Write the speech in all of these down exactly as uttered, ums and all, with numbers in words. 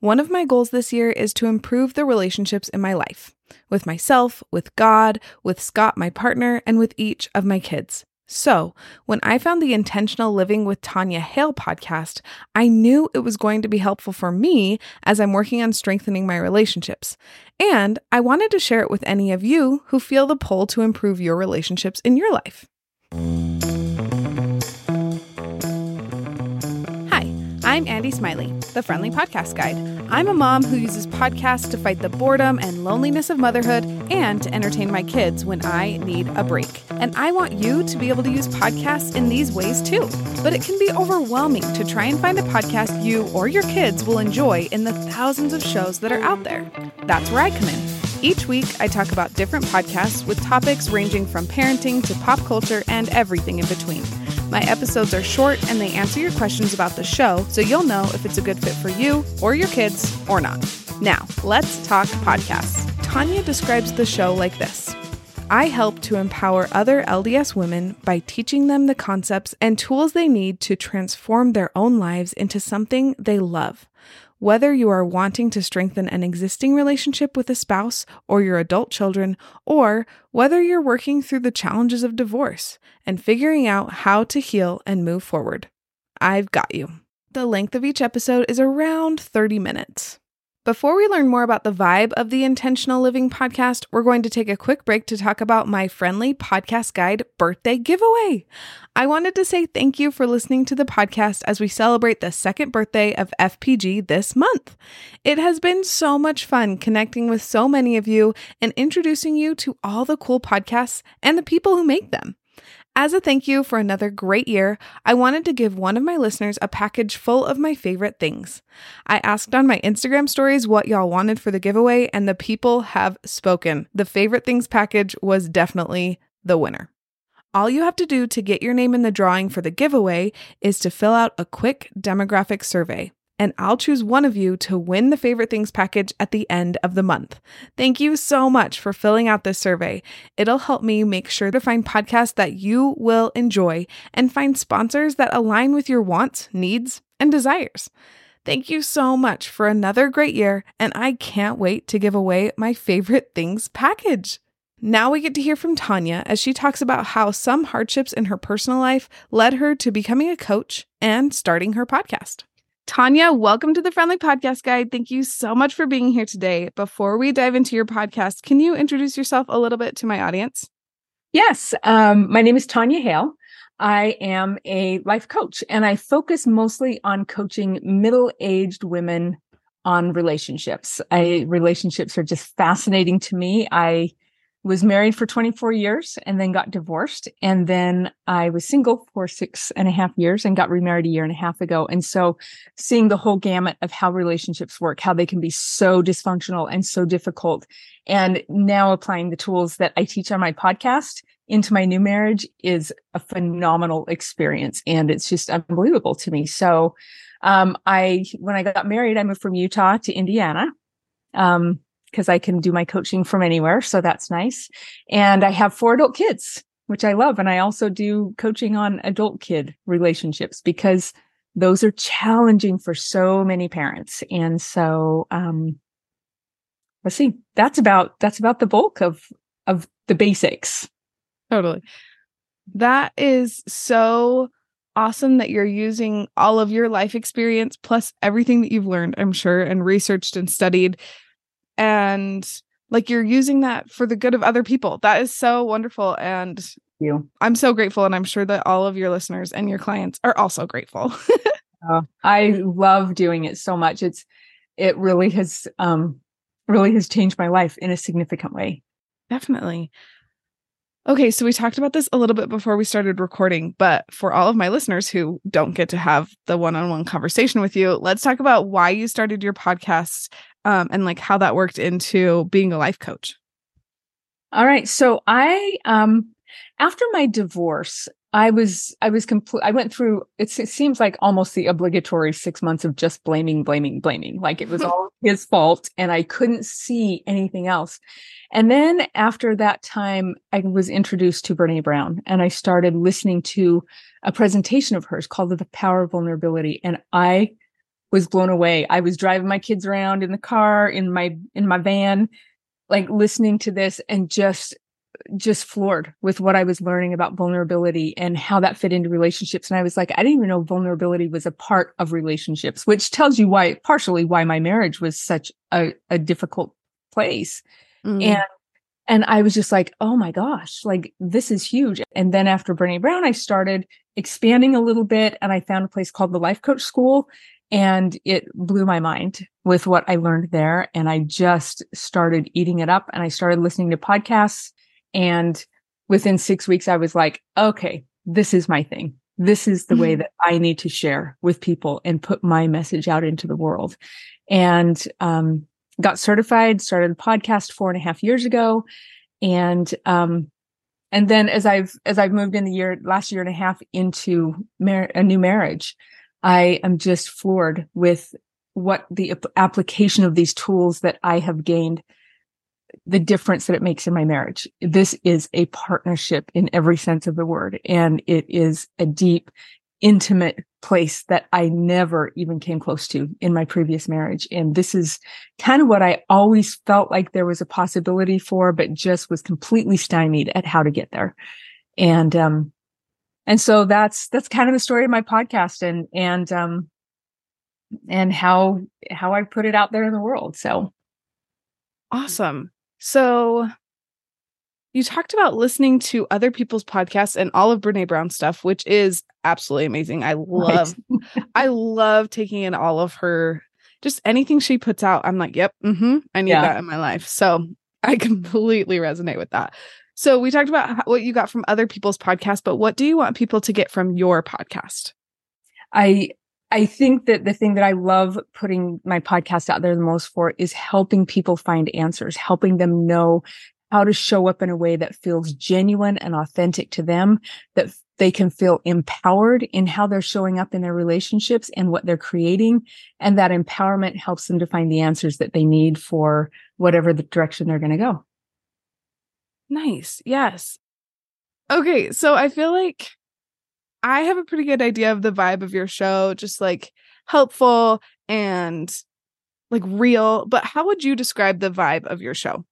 One of my goals this year is to improve the relationships in my life, with myself, with God, with Scott, my partner, and with each of my kids. So, when I found the Intentional Living with Tanya Hale podcast, I knew it was going to be helpful for me as I'm working on strengthening my relationships. And I wanted to share it with any of you who feel the pull to improve your relationships in your life. I'm Andy Smiley, the Friendly Podcast Guide. I'm a mom who uses podcasts to fight the boredom and loneliness of motherhood and to entertain my kids when I need a break. And I want you to be able to use podcasts in these ways too. But it can be overwhelming to try and find a podcast you or your kids will enjoy in the thousands of shows that are out there. That's where I come in. Each week, I talk about different podcasts with topics ranging from parenting to pop culture and everything in between. My episodes are short and they answer your questions about the show, so you'll know if it's a good fit for you or your kids or not. Now, let's talk podcasts. Tanya describes the show like this. I help to empower other L D S women by teaching them the concepts and tools they need to transform their own lives into something they love. Whether you are wanting to strengthen an existing relationship with a spouse or your adult children, or whether you're working through the challenges of divorce and figuring out how to heal and move forward, I've got you. The length of each episode is around thirty minutes. Before we learn more about the vibe of the Intentional Living podcast, we're going to take a quick break to talk about my Friendly Podcast Guide birthday giveaway. I wanted to say thank you for listening to the podcast as we celebrate the second birthday of F P G this month. It has been so much fun connecting with so many of you and introducing you to all the cool podcasts and the people who make them. As a thank you for another great year, I wanted to give one of my listeners a package full of my favorite things. I asked on my Instagram stories what y'all wanted for the giveaway, and the people have spoken. The favorite things package was definitely the winner. All you have to do to get your name in the drawing for the giveaway is to fill out a quick demographic survey. And I'll choose one of you to win the Favorite Things package at the end of the month. Thank you so much for filling out this survey. It'll help me make sure to find podcasts that you will enjoy and find sponsors that align with your wants, needs, and desires. Thank you so much for another great year, and I can't wait to give away my Favorite Things package. Now we get to hear from Tanya as she talks about how some hardships in her personal life led her to becoming a coach and starting her podcast. Tanya, welcome to the Friendly Podcast Guide. Thank you so much for being here today. Before we dive into your podcast, can you introduce yourself a little bit to my audience? Yes. Um, my name is Tanya Hale. I am a life coach, and I focus mostly on coaching middle-aged women on relationships. I, relationships are just fascinating to me. I was married for twenty-four years and then got divorced. And then I was single for six and a half years and got remarried a year and a half ago. And so seeing the whole gamut of how relationships work, how they can be so dysfunctional and so difficult, and now applying the tools that I teach on my podcast into my new marriage is a phenomenal experience. And it's just unbelievable to me. So um, I, when I got married, I moved from Utah to Indiana. Um, because I can do my coaching from anywhere. So that's nice. And I have four adult kids, which I love. And I also do coaching on adult kid relationships because those are challenging for so many parents. And so, um, let's see, that's about, that's about the bulk of, of the basics. Totally. That is so awesome that you're using all of your life experience plus everything that you've learned, I'm sure, and researched and studied. And like you're using that for the good of other people. That is so wonderful. And Thank you. I'm so grateful. And I'm sure that all of your listeners and your clients are also grateful. uh, I love doing it so much. It's, it really has, um, really has changed my life in a significant way. Definitely. Okay. So we talked about this a little bit before we started recording, but for all of my listeners who don't get to have the one-on-one conversation with you, let's talk about why you started your podcast. Um, and like how that worked into being a life coach. All right. So I, um, after my divorce, I was, I was complete. I went through, it's, it seems like almost the obligatory six months of just blaming, blaming, blaming. Like it was all his fault and I couldn't see anything else. And then after that time, I was introduced to Brené Brown and I started listening to a presentation of hers called The Power of Vulnerability. And I was blown away. I was driving my kids around in the car, in my, in my van, like listening to this and just, just floored with what I was learning about vulnerability and how that fit into relationships. And I was like, I didn't even know vulnerability was a part of relationships, which tells you why, partially why my marriage was such a, a difficult place. Mm. And, and I was just like, oh my gosh, like this is huge. And then after Brené Brown, I started expanding a little bit and I found a place called the Life Coach School. And it blew my mind with what I learned there. And I just started eating it up and I started listening to podcasts. And within six weeks, I was like, okay, this is my thing. This is the mm-hmm. way that I need to share with people and put my message out into the world. And um, got certified, started a podcast four and a half years ago. And um, and then as I've as I've moved in the year last year and a half into mar- a new marriage, I am just floored with what the application of these tools that I have gained, the difference that it makes in my marriage. This is a partnership in every sense of the word. And it is a deep, intimate place that I never even came close to in my previous marriage. And this is kind of what I always felt like there was a possibility for, but just was completely stymied at how to get there. And, um, And so that's, that's kind of the story of my podcast and, and, um, and how, how I put it out there in the world. So. Awesome. So you talked about listening to other people's podcasts and all of Brené Brown stuff, which is absolutely amazing. I love, right. I love taking in all of her, just anything she puts out. I'm like, yep. Mm-hmm, I need yeah. that in my life. So I completely resonate with that. So we talked about how, what you got from other people's podcasts, but what do you want people to get from your podcast? I I think that the thing that I love putting my podcast out there the most for is helping people find answers, helping them know how to show up in a way that feels genuine and authentic to them, that they can feel empowered in how they're showing up in their relationships and what they're creating. And that empowerment helps them to find the answers that they need for whatever the direction they're going to go. Nice. Yes. Okay. So I feel like I have a pretty good idea of the vibe of your show, just like helpful and like real. But how would you describe the vibe of your show?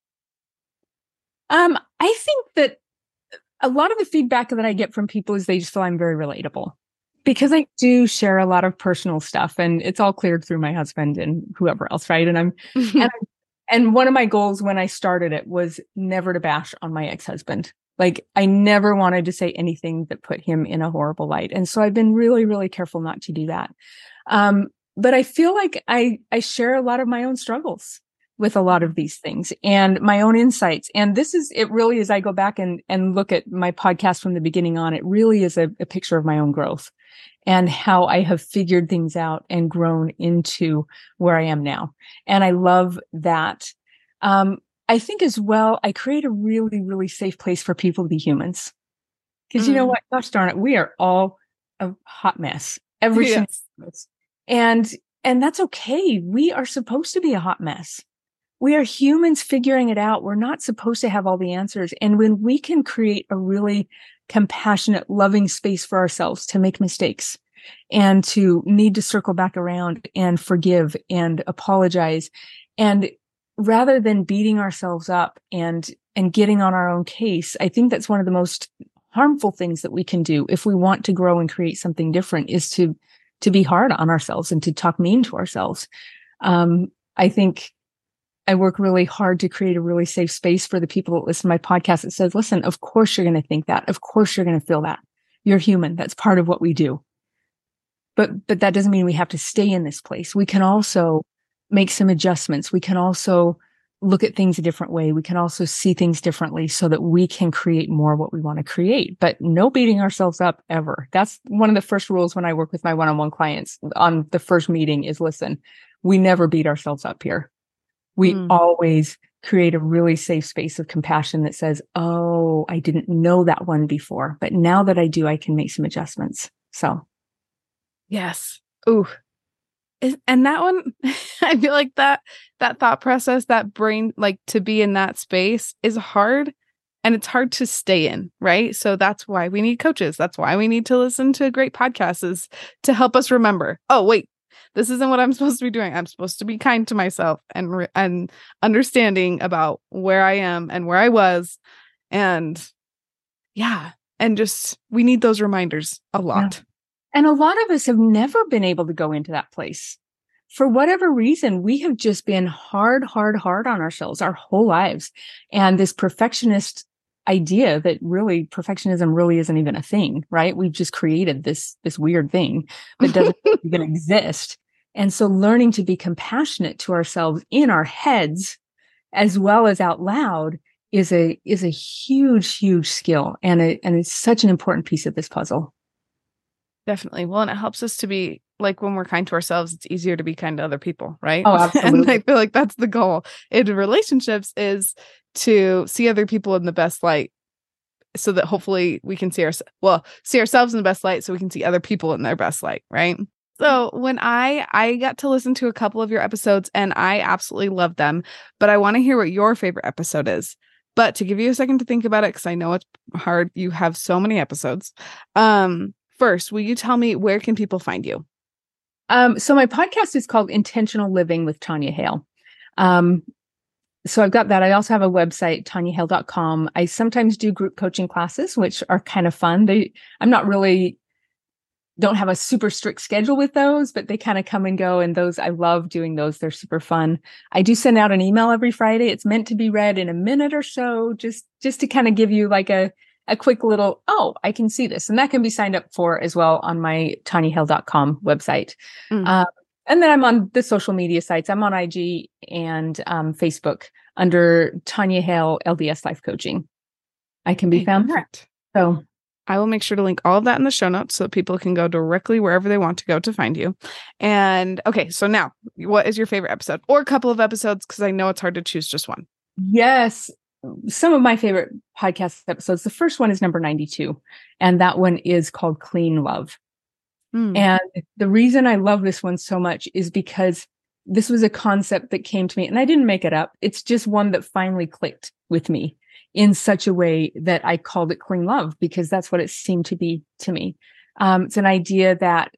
Um, I think that a lot of the feedback that I get from people is they just feel I'm very relatable because I do share a lot of personal stuff and it's all cleared through my husband and whoever else. Right. And I'm, and I'm And one of my goals when I started it was never to bash on my ex-husband. Like I never wanted to say anything that put him in a horrible light. And so I've been really, really careful not to do that. Um, but I feel like I, I share a lot of my own struggles with a lot of these things and my own insights. And this is, it really is, I go back and, and look at my podcast from the beginning on, it really is a, a picture of my own growth and how I have figured things out and grown into where I am now. And I love that. Um, I think as well, I create a really, really safe place for people to be humans. Because mm. you know what? Gosh darn it, we are all a hot mess. Every yes. single mess. And, and that's okay. We are supposed to be a hot mess. We are humans figuring it out. We're not supposed to have all the answers. And when we can create a really compassionate, loving space for ourselves to make mistakes and to need to circle back around and forgive and apologize. And rather than beating ourselves up and, and getting on our own case, I think that's one of the most harmful things that we can do if we want to grow and create something different is to, to be hard on ourselves and to talk mean to ourselves. Um, I think I work really hard to create a really safe space for the people that listen to my podcast that says, listen, of course you're going to think that. Of course you're going to feel that. You're human. That's part of what we do. But, but that doesn't mean we have to stay in this place. We can also make some adjustments. We can also look at things a different way. We can also see things differently so that we can create more what we want to create, but no beating ourselves up ever. That's one of the first rules when I work with my one-on-one clients on the first meeting is, listen, we never beat ourselves up here. We mm. always create a really safe space of compassion that says, oh, I didn't know that one before, but now that I do, I can make some adjustments. So. Yes. Ooh. And that one, I feel like that, that thought process, that brain, like to be in that space is hard and it's hard to stay in. Right. So that's why we need coaches. That's why we need to listen to great podcasts is to help us remember, oh, wait, this isn't what I'm supposed to be doing. I'm supposed to be kind to myself and, re- and understanding about where I am and where I was. And yeah. And just, we need those reminders a lot. Yeah. And a lot of us have never been able to go into that place. For whatever reason, we have just been hard, hard, hard on ourselves our whole lives. And this perfectionist idea that really perfectionism really isn't even a thing, right? We've just created this, this weird thing that doesn't even exist. And so learning to be compassionate to ourselves in our heads as well as out loud is a, is a huge, huge skill. And it, and it's such an important piece of this puzzle. Definitely. Well, and it helps us to be like, when we're kind to ourselves, it's easier to be kind to other people, right? Oh, absolutely. And I feel like that's the goal in relationships, is to see other people in the best light, so that hopefully we can see our, well, see ourselves in the best light so we can see other people in their best light, right? So when I, I got to listen to a couple of your episodes and I absolutely loved them, but I want to hear what your favorite episode is. But to give you a second to think about it, because I know it's hard, you have so many episodes. Um, first, will you tell me, where can people find you? Um, so my podcast is called Intentional Living with Tanya Hale. Um, so I've got that. I also have a website, tanya hale dot com. I sometimes do group coaching classes, which are kind of fun. They, I'm not really, don't have a super strict schedule with those, but they kind of come and go. And those, I love doing those. They're super fun. I do send out an email every Friday. It's meant to be read in a minute or so, just, just to kind of give you like a, a quick little, oh, I can see this. And that can be signed up for as well on my tanya hale dot com website. Mm. Um, and then I'm on the social media sites. I'm on I G and um, Facebook under Tanya Hale L D S Life Coaching. I can be okay, found there. So I will make sure to link all of that in the show notes so that people can go directly wherever they want to go to find you. And okay, so now, what is your favorite episode, or a couple of episodes? Because I know it's hard to choose just one. Yes. Some of my favorite podcast episodes. The first one is number ninety-two, and that one is called Clean Love. Mm. And the reason I love this one so much is because this was a concept that came to me, and I didn't make it up. It's just one that finally clicked with me in such a way that I called it Clean Love, because that's what it seemed to be to me. Um, it's an idea that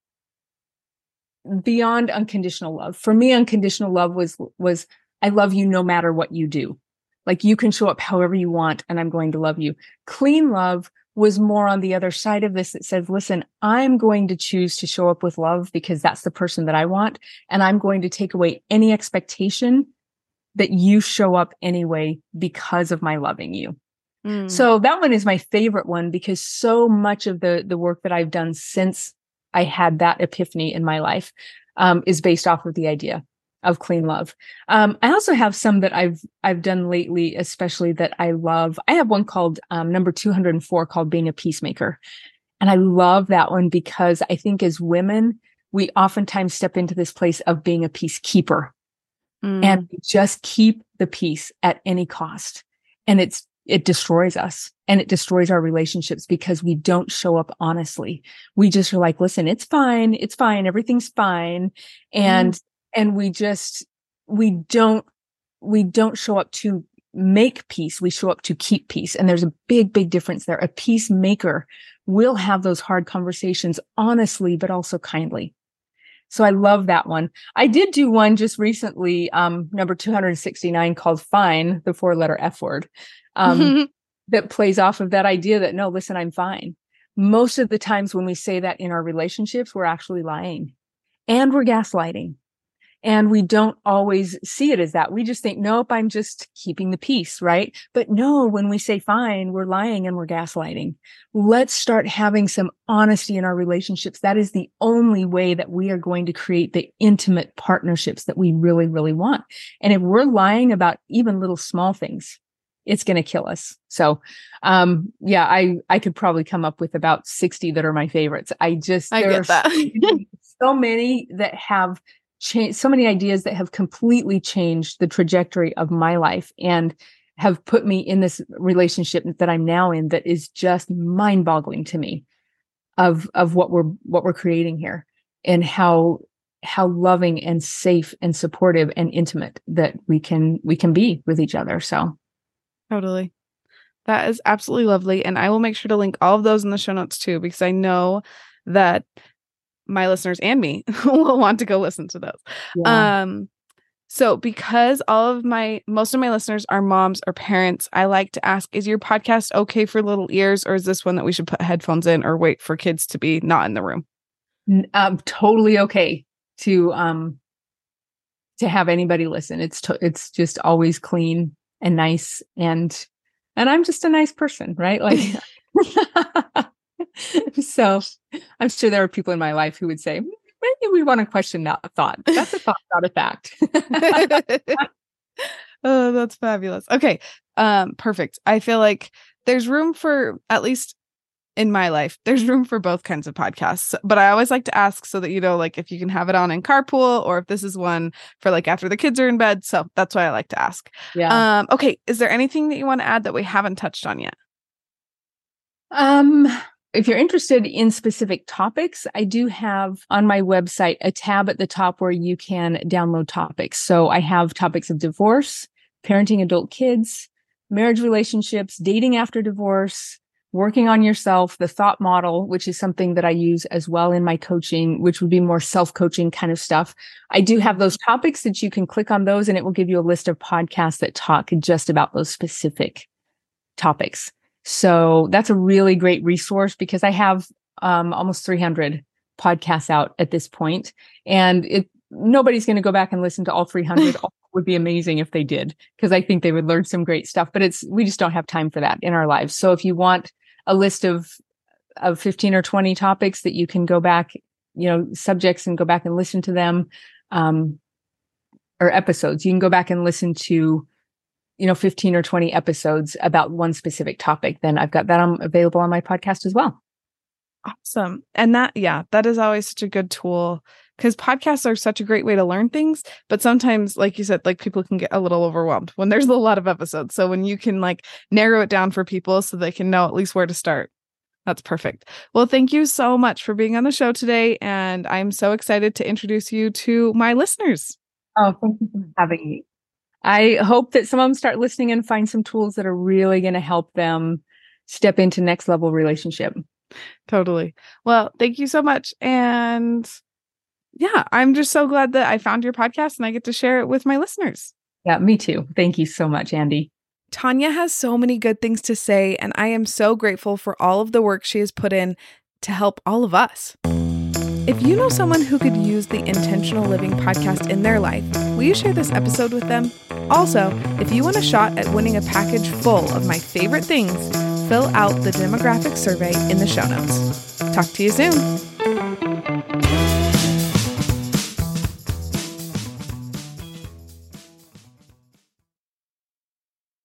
beyond unconditional love, for me, unconditional love was, was I love you no matter what you do. Like, you can show up however you want and I'm going to love you. Clean love was more on the other side of this that says, listen, I'm going to choose to show up with love because that's the person that I want. And I'm going to take away any expectation that you show up anyway because of my loving you. Mm. So that one is my favorite one, because so much of the, the work that I've done since I had that epiphany in my life um, is based off of the idea of clean love. Um, I also have some that I've, I've done lately, especially that I love. I have one called, um, number two hundred four, called Being a Peacemaker. And I love that one because I think as women, we oftentimes step into this place of being a peacekeeper mm. and we just keep the peace at any cost. And it's, it destroys us and it destroys our relationships because we don't show up honestly. We just are like, listen, it's fine. It's fine. Everything's fine. And mm. And we just, we don't, we don't show up to make peace. We show up to keep peace. And there's a big, big difference there. A peacemaker will have those hard conversations honestly, but also kindly. So I love that one. I did do one just recently, um, number two hundred sixty-nine, called Fine, the four letter F word, um, that plays off of that idea that, no, listen, I'm fine. Most of the times when we say that in our relationships, we're actually lying and we're gaslighting. And we don't always see it as that. We just think, nope, I'm just keeping the peace, right? But no, when we say fine, we're lying and we're gaslighting. Let's start having some honesty in our relationships. That is the only way that we are going to create the intimate partnerships that we really, really want. And if we're lying about even little small things, it's going to kill us. So, um, yeah, I, I could probably come up with about sixty that are my favorites. I just, I there get that. are so many that have Change, so many ideas that have completely changed the trajectory of my life and have put me in this relationship that I'm now in that is just mind-boggling to me of, of what we're, what we're creating here and how, how loving and safe and supportive and intimate that we can, we can be with each other. So. Totally. That is absolutely lovely. And I will make sure to link all of those in the show notes too, because I know that my listeners and me will want to go listen to those. Yeah. Um, so because all of my, most of my listeners are moms or parents, I like to ask, is your podcast okay for little ears, or is this one that we should put headphones in or wait for kids to be not in the room? Um, totally okay to, um, to have anybody listen. It's, to, it's just always clean and nice. And, and I'm just a nice person, right? Like, so I'm sure there are people in my life who would say, maybe we want to question that thought. That's a thought, not a fact. Oh, that's fabulous. Okay. Um, perfect. I feel like there's room for, at least in my life, there's room for both kinds of podcasts. But I always like to ask so that, you know, like if you can have it on in carpool, or if this is one for like after the kids are in bed. So that's why I like to ask. Yeah. Um, okay. Is there anything that you want to add that we haven't touched on yet? Um, if you're interested in specific topics, I do have on my website a tab at the top where you can download topics. So I have topics of divorce, parenting adult kids, marriage relationships, dating after divorce, working on yourself, the thought model, which is something that I use as well in my coaching, which would be more self-coaching kind of stuff. I do have those topics that you can click on those, and it will give you a list of podcasts that talk just about those specific topics. So that's a really great resource, because I have um, almost three hundred podcasts out at this point, and it nobody's going to go back and listen to all three hundred. It would be amazing if they did, because I think they would learn some great stuff, but it's, we just don't have time for that in our lives. So if you want a list of, of fifteen or twenty topics that you can go back, you know, subjects, and go back and listen to them, um, or episodes, you can go back and listen to, you know, fifteen or twenty episodes about one specific topic, then I've got that on, available on my podcast as well. Awesome. And that, yeah, that is always such a good tool, because podcasts are such a great way to learn things. But sometimes, like you said, like people can get a little overwhelmed when there's a lot of episodes. So when you can like narrow it down for people so they can know at least where to start, that's perfect. Well, thank you so much for being on the show today. And I'm so excited to introduce you to my listeners. Oh, thank you for having me. I hope that some of them start listening and find some tools that are really going to help them step into next level relationship. Totally. Well, thank you so much. And yeah, I'm just so glad that I found your podcast and I get to share it with my listeners. Yeah, me too. Thank you so much, Andy. Tanya has so many good things to say, and I am so grateful for all of the work she has put in to help all of us. If you know someone who could use the Intentional Living podcast in their life, will you share this episode with them? Also, if you want a shot at winning a package full of my favorite things, fill out the demographic survey in the show notes. Talk to you soon.